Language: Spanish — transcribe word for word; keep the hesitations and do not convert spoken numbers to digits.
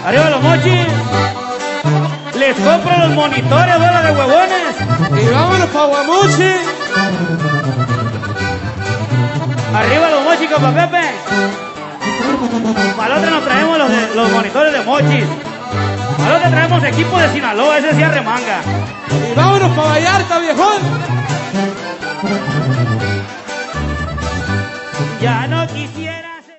Arriba los mochis. Les compro los monitores, bola de huevones. Y vámonos pa' Guamuchi. Arriba los mochis, compa Pepe. Para la otra nos traemos los, de, los monitores de mochis. Para la otra traemos equipo de Sinaloa, ese sí arremanga. Y vámonos pa' Vallarta, viejón.